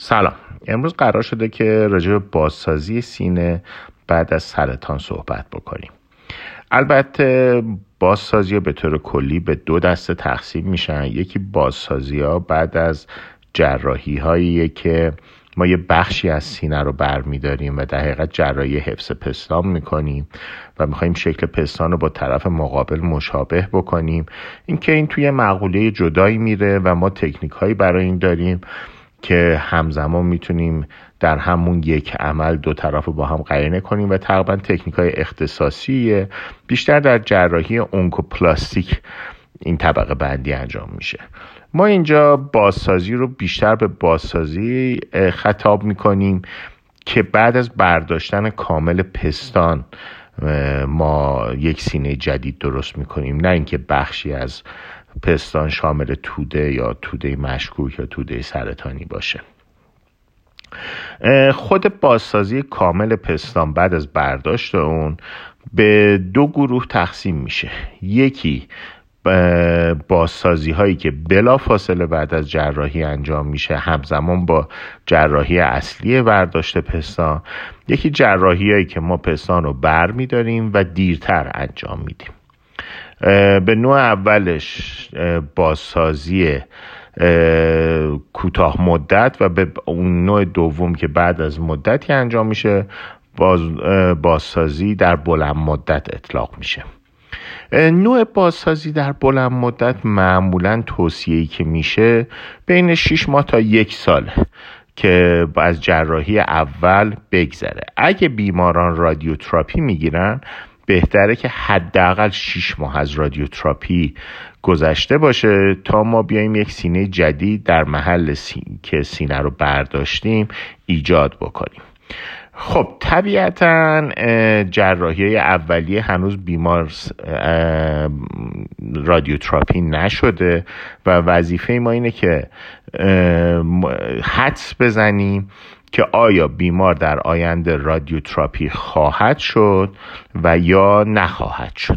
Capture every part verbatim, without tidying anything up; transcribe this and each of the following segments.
سلام. امروز قرار شده که راجع به بازسازی سینه بعد از سرطان صحبت بکنیم. البته بازسازی ها به طور کلی به دو دسته تقسیم میشن. یکی بازسازی ها بعد از جراحی هاییه که ما یه بخشی از سینه رو برمیداریم و در حقیقت جراحی حفظ پستان میکنیم و میخوایم شکل پستان رو با طرف مقابل مشابه بکنیم. این که این توی مقوله جدایی میره و ما تکنیک هایی برای این داریم که همزمان میتونیم در همون یک عمل دو طرف رو با هم قرینه کنیم و تقریبا تکنیک های اختصاصیه. بیشتر در جراحی اونکوپلاستیک این طبقه بندی انجام میشه. ما اینجا بازسازی رو بیشتر به بازسازی خطاب میکنیم که بعد از برداشتن کامل پستان ما یک سینه جدید درست میکنیم، نه اینکه بخشی از پستان شامل توده یا توده مشکوک یا توده سرطانی باشه. خود بازسازی کامل پستان بعد از برداشت اون به دو گروه تقسیم میشه. یکی بازسازی هایی که بلا فاصله بعد از جراحی انجام میشه همزمان با جراحی اصلی برداشت پستان. یکی جراحی هایی که ما پستان رو بر میداریم و دیرتر انجام میدیم. به نوع اولش بازسازی کوتاه مدت و به اون نوع دوم که بعد از مدتی انجام میشه باز بازسازی در بلند مدت اطلاق میشه. نوع بازسازی در بلند مدت معمولاً توصیه‌ای که میشه بین شش ماه تا یک سال که از جراحی اول بگذره. اگه بیماران رادیوتراپی میگیرن بهتره که حداقل شش ماه از رادیوتراپی گذشته باشه تا ما بیایم یک سینه جدید در محل سین... که سینه رو برداشتیم ایجاد بکنیم. خب طبیعتاً جراحی اولیه هنوز بیمار رادیوتراپی نشده و وظیفه ما اینه که حدس بزنیم که آیا بیمار در آینده رادیوتراپی خواهد شد و یا نخواهد شد.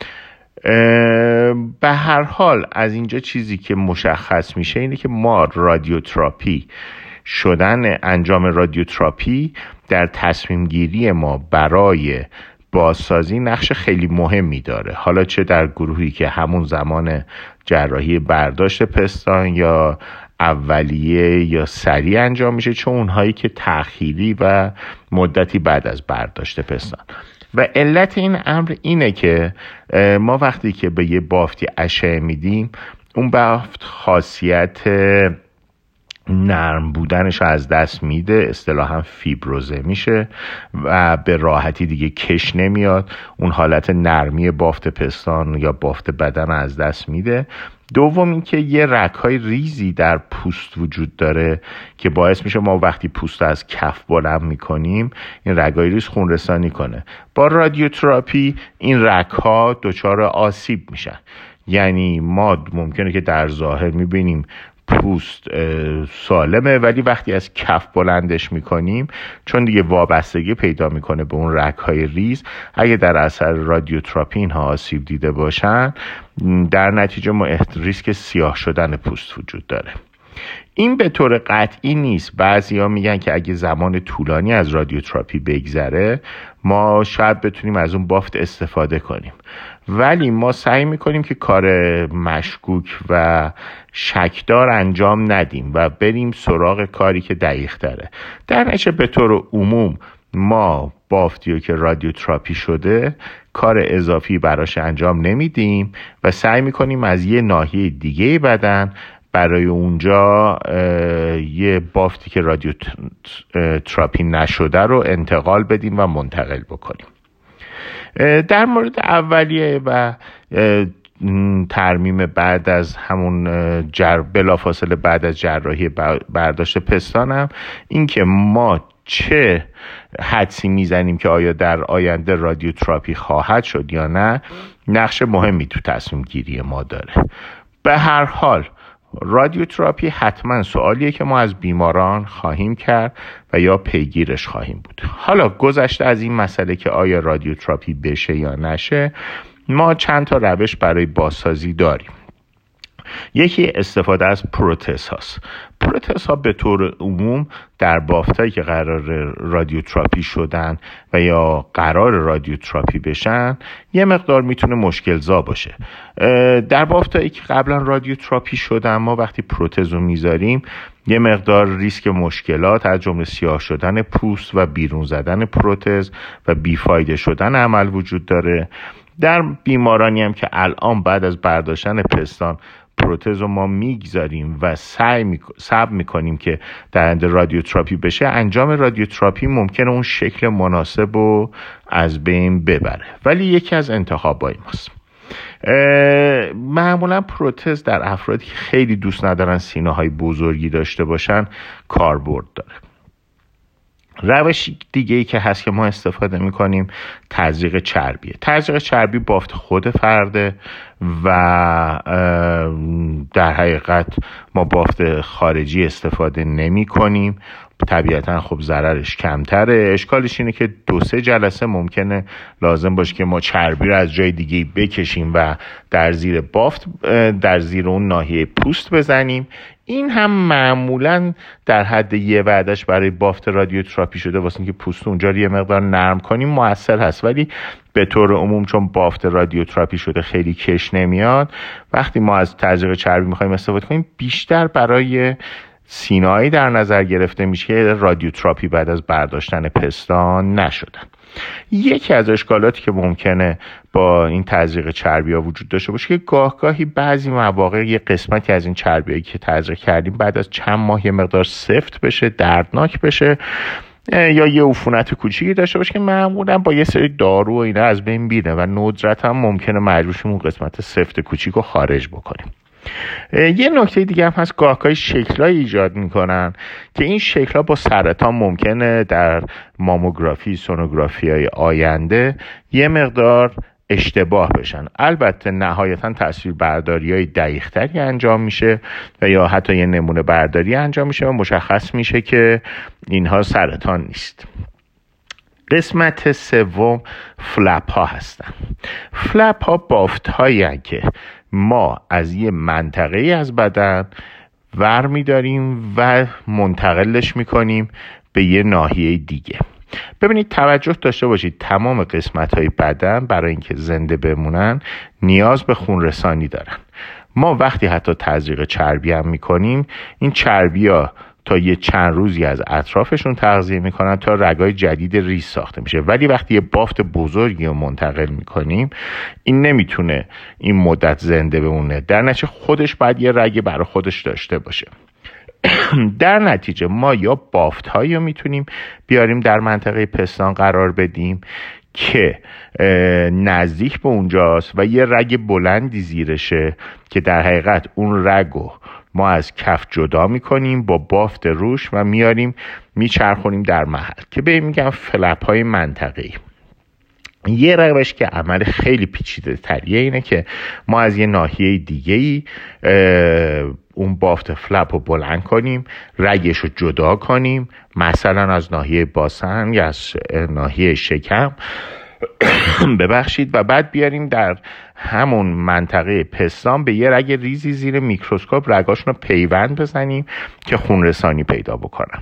به هر حال از اینجا چیزی که مشخص میشه اینه که ما رادیوتراپی شدن انجام رادیوتراپی در تصمیم گیری ما برای بازسازی نقش خیلی مهمی داره، حالا چه در گروهی که همون زمان جراحی برداشت پستان یا اولیه یا سریع انجام میشه، چون اونهایی که تأخیری و مدتی بعد از برداشت پستان. و علت این امر اینه که ما وقتی که به یه بافتی اشعه میدیم اون بافت خاصیت نرم بودنش از دست میده، اصطلاحاً فیبروزه میشه و به راحتی دیگه کش نمیاد، اون حالت نرمی بافت پستان یا بافت بدن از دست میده. دوم این که یه رگ‌های ریزی در پوست وجود داره که باعث میشه ما وقتی پوست از کف بلند میکنیم این رگ‌های ریز خون رسانی کنه. با رادیوتراپی این رگ‌ها دچار آسیب میشن، یعنی ما ممکنه که در ظاهر میبینیم پوست سالمه ولی وقتی از کف بلندش میکنیم چون دیگه وابستگی پیدا میکنه به اون رگ‌های ریز، اگه در اثر رادیوتراپی اینها آسیب دیده باشن در نتیجه ما ریسک سیاه شدن پوست وجود داره. این به طور قطعی نیست. بعضیا میگن که اگه زمان طولانی از رادیوتراپی بگذره ما شاید بتونیم از اون بافت استفاده کنیم، ولی ما سعی میکنیم که کار مشکوک و شکدار انجام ندیم و بریم سراغ کاری که دقیق تره. در نتیجه به طور عموم ما بافتیو که رادیوتراپی شده کار اضافی براش انجام نمیدیم و سعی میکنیم از یه ناحیه دیگه بدن برای اونجا یه بافتی که رادیوتراپی نشده رو انتقال بدیم و منتقل بکنیم. در مورد اولیه و ترمیم بعد از همون جر بلافاصله بعد از جراحی برداشت پستانم این که ما چه حدسی میزنیم که آیا در آینده رادیوتراپی خواهد شد یا نه نقش مهمی تو تصمیم گیری ما داره. به هر حال رادیوتراپی حتما سوالیه که ما از بیماران خواهیم کرد و یا پیگیرش خواهیم بود. حالا گذشته از این مسئله که آیا رادیوتراپی بشه یا نشه، ما چند تا روش برای بازسازی داریم. یکی استفاده از پروتز هاست. پروتز ها به طور عموم در بافتایی که قرار رادیوتراپی شدن و یا قرار رادیوتراپی بشن یه مقدار میتونه مشکلزا باشه. در بافتایی که قبلا رادیوتراپی شدن ما وقتی پروتز رو میذاریم یه مقدار ریسک مشکلات از جمله سیاه شدن پوست و بیرون زدن پروتز و بیفایده شدن عمل وجود داره. در بیمارانی هم که الان بعد از برداشتن پستان پروتز رو ما میگذاریم و سعی می... صبر میکنیم که در آینده رادیوتراپی بشه، انجام رادیوتراپی ممکنه اون شکل مناسب رو از بین ببره، ولی یکی از انتخابای ماست. معمولا پروتز در افرادی که خیلی دوست ندارن سینه های بزرگی داشته باشن کاربرد داره. روش دیگه ای که هست که ما استفاده میکنیم تزریق چربیه. تزریق چربی بافت خود فرده و در حقیقت ما بافت خارجی استفاده نمی کنیم. طبیعتا خب ضررش کمتره. اشکالش اینه که دو سه جلسه ممکنه لازم باشه که ما چربی رو از جای دیگه بکشیم و در زیر بافت در زیر اون ناحیه پوست بزنیم. این هم معمولا در حد یه وعدهش برای بافت رادیوتراپی شده واسه اینکه پوست اونجا رو یه مقدار نرم کنیم موثر هست، ولی به طور عموم چون بافت رادیوتراپی شده خیلی کش نمیاد. وقتی ما از تزریق چربی میخوایم استفاده کنیم بیشتر برای سینه‌ای در نظر گرفته میشه که رادیوتراپی بعد از برداشتن پستان نشدن. یکی از اشکالاتی که ممکنه با این تزریق چربی ها وجود داشته باشه که گاه گاهی بعضی مواقع یه قسمتی از این چربی هایی که تزریق کردیم بعد از چند ماه یه مقدار سفت بشه، دردناک بشه یا یه عفونت کوچیکی داشته باشه که معمولا با یه سری دارو و اینا از بین میره و ندرت هم ممکنه مجبور شیم اون قسمت سفت کوچیک رو خارج بکنیم. یه نکته دیگه هم هست، گاهگاهی شکل‌های ایجاد میکنن که این شکل‌ها با سرطان ممکنه در ماموگرافی، سونوگرافی‌های آینده یه مقدار اشتباه بشن. البته نهایتاً تصویر برداری های دقیق‌تری انجام میشه و یا حتی یه نمونه برداری انجام میشه و مشخص میشه که اینها سرطان نیست. قسمت سوم فلپ ها هستن. فلپ ها بافت هایی هستن که ما از یه منطقه از بدن ور میداریم و منتقلش میکنیم به یه ناحیه دیگه. ببینید توجه داشته باشید تمام قسمت های بدن برای اینکه زنده بمونن نیاز به خون رسانی دارن. ما وقتی حتی تزریق چربی هم میکنیم این چربی ها تا یه چند روزی از اطرافشون تغذیه میکنن تا رگای جدید ریز ساخته میشه، ولی وقتی یه بافت بزرگی رو منتقل میکنیم این نمیتونه این مدت زنده بمونه، در نتیجه خودش باید یه رگ برای خودش داشته باشه. در نتیجه ما یا بافت هایی رو میتونیم بیاریم در منطقه پستان قرار بدیم که نزدیک به اونجاست و یه رگ بلندی زیرشه که در حقیقت اون رگو ما از کف جدا میکنیم با بافت روش و میاریم میچرخونیم در محل که به این میگم فلپ های منطقه‌ای. یه روش که عمل خیلی پیچیده تریه اینه که ما از یه ناحیه دیگه‌ای اون بافت فلپ رو بلند کنیم، رگش رو جدا کنیم، مثلا از ناحیه باسن یا از ناحیه شکم ببخشید و بعد بیاریم در همون منطقه پستان به یه رگ ریزی زیر میکروسکوپ رگاشون رو پیوند بزنیم که خون رسانی پیدا بکنن.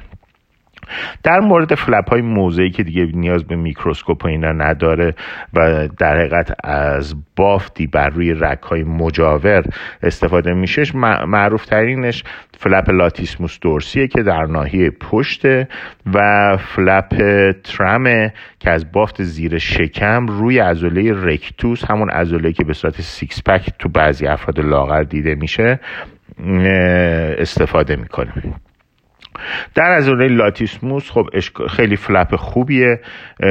در مورد فلپ های موضعی که دیگه نیاز به میکروسکوپ و اینا نداره و در حقیقت از بافتی بر روی رگ های مجاور استفاده میشه، معروف ترینش فلپ لاتیسموس دورسیه که در ناحیه پشته و فلپ ترمه که از بافت زیر شکم روی عضله رکتوس، همون عضله که به صورت سیکس پک تو بعضی افراد لاغر دیده میشه، استفاده میکنیم. در عضله لاتیسموس خب خیلی فلپ خوبیه،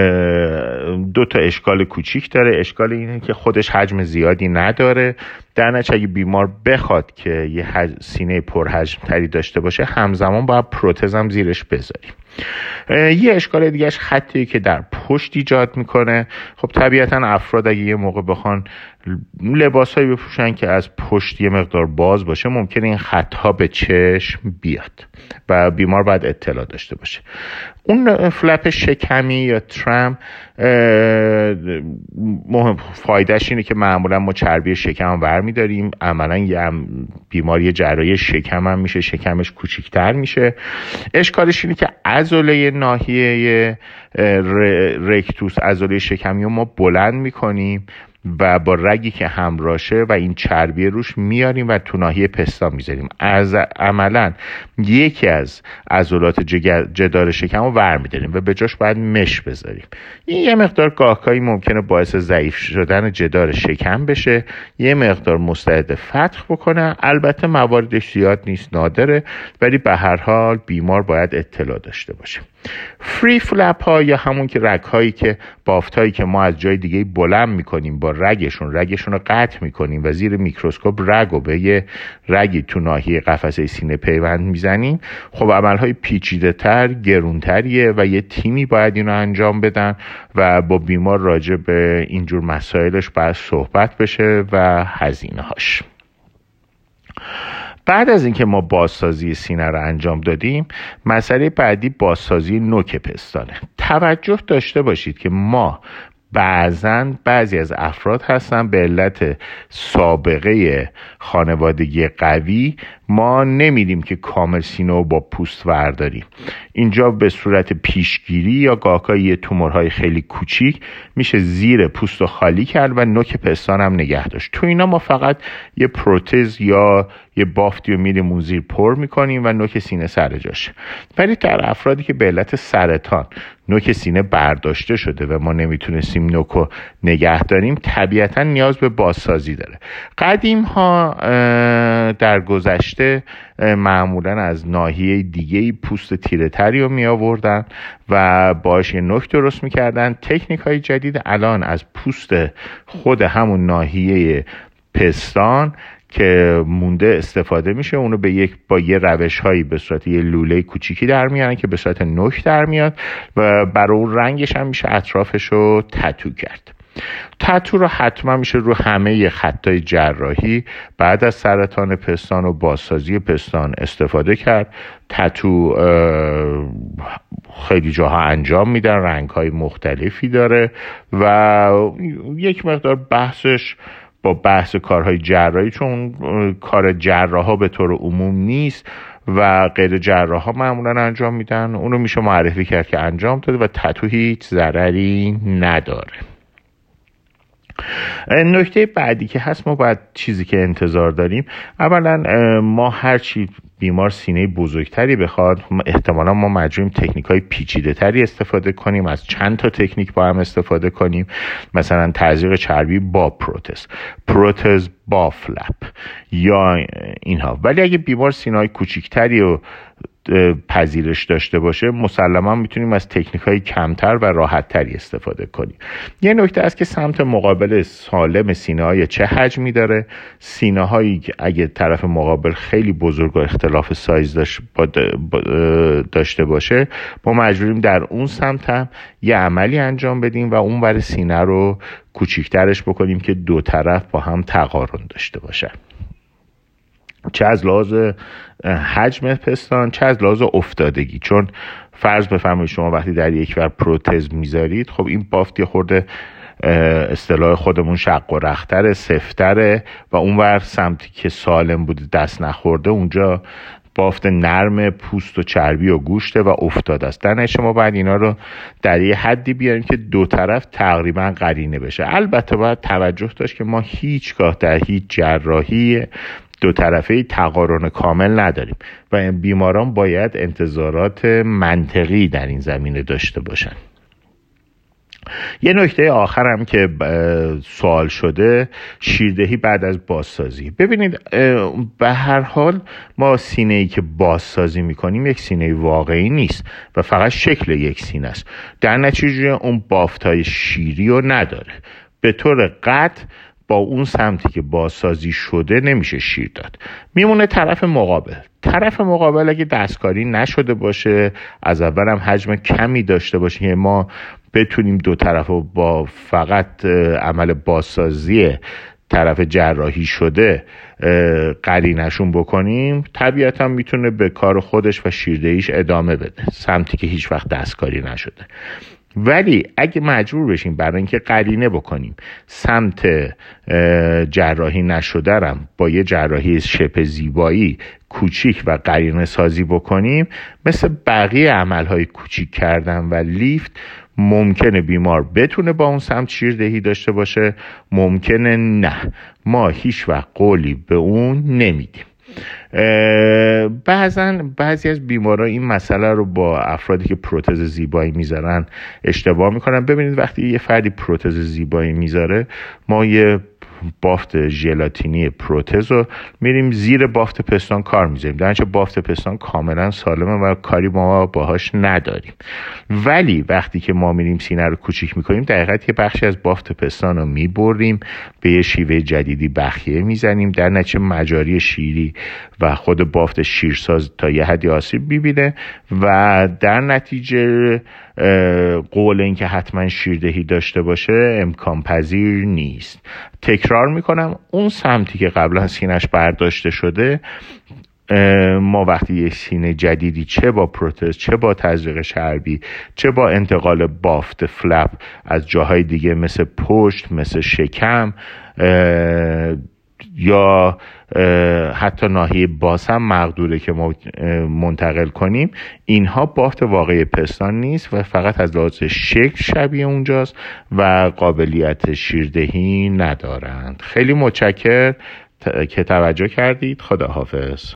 دو تا اشکال کوچیک داره. اشکال اینه که خودش حجم زیادی نداره، در نتیجه اگه بیمار بخواد که یه حج... سینه پرحجم تری داشته باشه همزمان باید پروتز هم زیرش بذاریم. یه اشکال دیگهش خطی که در پشت ایجاد میکنه. خب طبیعتا افراد اگه یه موقع بخوان لباسایی بپوشن که از پشت یه مقدار باز باشه ممکنه این خطها به چشم بیاد و بیمار باید اطلاع داشته باشه. اون فلپ شکمی یا ترم مهم فایدهش اینه که معمولا ما چربی شکم برمی داریم، عملا یه بیماری جراحی شکم هم میشه، شکمش کوچیکتر میشه. اشکالش اینه که عضله ناحیه رکتوس، عضله شکمی رو ما بلند میکنیم و با رگی که همراشه و این چربی روش میاریم و تو ناحیه پستان میذاریم. از عملا یکی از عضلات جدار شکم رو برمیداریم و به جاش باید مش بذاریم. این یه مقدار گاهگاهی ممکنه باعث ضعیف شدن جدار شکم بشه، یه مقدار مستعد فتق بکنه. البته مواردش زیاد نیست، نادره، ولی به هر حال بیمار باید اطلاع داشته باشه. فری فلپ ها یا همون که رگ هایی که بافت هایی که ما از جای دیگه بلند میکنیم، با رگشون رگشون رو قطع میکنیم و زیر میکروسکوپ رگ رو به یه رگی تو ناحیه قفسه سینه پیوند میزنیم، خب عملهای پیچیده تر، گرونتریه و یه تیمی باید اینو انجام بدن و با بیمار راجع به اینجور مسائلش باید صحبت بشه و هزینه هاش. بعد از اینکه ما بازسازی سینه رو انجام دادیم، مسئله بعدی بازسازی نوک پستانه. توجه داشته باشید که ما بعضاً بعضی از افراد هستن به علت سابقه خانوادگی قوی ما نمیدیم که کامل سینه رو با پوست ورداریم. اینجا به صورت پیشگیری یا گاهگاهی یه تومورهای خیلی کوچیک میشه زیر پوست رو خالی کرد و نوک پستان هم نگه داشت. تو اینا ما فقط یه پروتز یا یه بافتی رو میریم اون زیر پر میکنیم و نوک سینه سر جاشه. ولی در افرادی که به علت سرطان نوک سینه برداشته شده و ما نمیتونستیم نوک رو نگه داریم، طبیعتا نیاز به بازسازی داره. قدیم ها در گذشته معمولا از ناحیه دیگه پوست تیره تری رو می آوردن و باش یه نوک درست می کردن. تکنیک های جدید الان از پوست خود همون ناحیه پستان که مونده استفاده میشه، اونو به یک با یه روش هایی به صورت یه لوله کوچیکی در میارن که به صورت نوک در میاد و برای اون رنگش هم میشه اطرافش رو تتو کرد. تتو رو حتما میشه رو همه خطای جراحی بعد از سرطان پستان و بازسازی پستان استفاده کرد. تتو خیلی جاها انجام میدن، رنگ‌های مختلفی داره و یک مقدار بحثش با بحث کارهای جراحی، چون کار جراحا به طور عموم نیست و غیر جراحا معمولا انجام میدن، اونو میشه معرفی کرد که انجام داده و تتو هیچ ضرری نداره. نکته بعدی که هست، ما باید چیزی که انتظار داریم، اولا ما هر چی بیمار سینه بزرگتری بخواد، احتمالا ما مجبوریم تکنیک های پیچیده تری استفاده کنیم، از چند تا تکنیک با هم استفاده کنیم، مثلا تزریق چربی با پروتز، پروتز با فلپ یا اینها. ولی اگه بیمار سینه های کوچیکتری و پذیرش داشته باشه، مسلما میتونیم از تکنیک های کمتر و راحت تری استفاده کنیم. یه نکته است که سمت مقابل سالم سینه های چه حجمی داره. سینه هایی که اگه طرف مقابل خیلی بزرگ و اختلاف سایز داشت داشته باشه، ما مجبوریم در اون سمت هم یه عملی انجام بدیم و اون ور سینه رو کوچیکترش بکنیم که دو طرف با هم تقارن داشته باشه، چه از لحاظ حجم پستان چه از لحاظ افتادگی. چون فرض بفرمایید شما وقتی در یک ور پروتز میذارید، خب این بافت یه خورده اصطلاح خودمون شق و رختره، سفتره و اون ور سمتی که سالم بوده دست نخورده، اونجا بافت نرم پوست و چربی و گوشته و افتاده است. در نتیجه ما باید اینا رو در یه حدی بیاریم که دو طرف تقریبا قرینه بشه. البته باید توجه داشت که ما هیچگاه در هیچ جراحی دو طرفه تقارن کامل نداریم و بیماران باید انتظارات منطقی در این زمینه داشته باشن. یه نکته آخرم که سوال شده، شیردهی بعد از بازسازی. ببینید به هر حال ما سینه‌ای که بازسازی میکنیم یک سینه واقعی نیست و فقط شکل یک سینه است. در نتیجه اون بافتای شیری رو نداره. به طور قطع با اون سمتی که بازسازی شده نمیشه شیر داد. میمونه طرف مقابل. طرف مقابل اگه دستکاری نشده باشه، از اول هم حجم کمی داشته باشه که ما بتونیم دو طرفو با فقط عمل بازسازی طرف جراحی شده قرینشون بکنیم، طبیعتا میتونه به کار خودش و شیردهیش ادامه بده، سمتی که هیچ وقت دستکاری نشده. ولی اگه مجبور بشیم برای اینکه قرینه بکنیم سمت جراحی نشدرم با یه جراحی شبه زیبایی کوچیک و قرینه سازی بکنیم، مثل بقیه عملهای کوچیک کردن و لیفت ممکنه بیمار بتونه با اون سمت شیردهی داشته باشه، ممکنه نه. ما هیچ وقت قولی به اون نمیدیم. بعضا بعضی از بیمارا این مسئله رو با افرادی که پروتز زیبایی میذارن اشتباه میکنن. ببینید وقتی یه فردی پروتز زیبایی میذاره، ما یه بافت ژلاتینی پروتز رو میریم زیر بافت پستان کار میذاریم، در اینجا بافت پستان کاملا سالمه و کاری ما باهاش نداریم. ولی وقتی که ما میریم سینه رو کوچیک میکنیم، دقیقاً یه بخشی از بافت پستان رو میبریم، به یه شیوه جدیدی بخیه میزنیم، در نتیجه مجاری شیری و خود بافت شیرساز تا یه حدی آسیب میبینه و در نتیجه قول این که حتما شیردهی داشته باشه امکان پذیر نیست. تکرار میکنم، اون سمتی که قبلا سینه‌اش برداشته شده، ما وقتی یه سینه جدیدی چه با پروتز، چه با تزریق چربی، چه با انتقال بافت فلپ از جاهای دیگه مثل پشت، مثل شکم یا حتی ناحیه باز هم مقدوره که ما منتقل کنیم، اینها بافت واقعی پستان نیست و فقط از لحاظ شکل شبیه اونجاست و قابلیت شیردهی ندارند. خیلی متشکرم که توجه کردید. خداحافظ.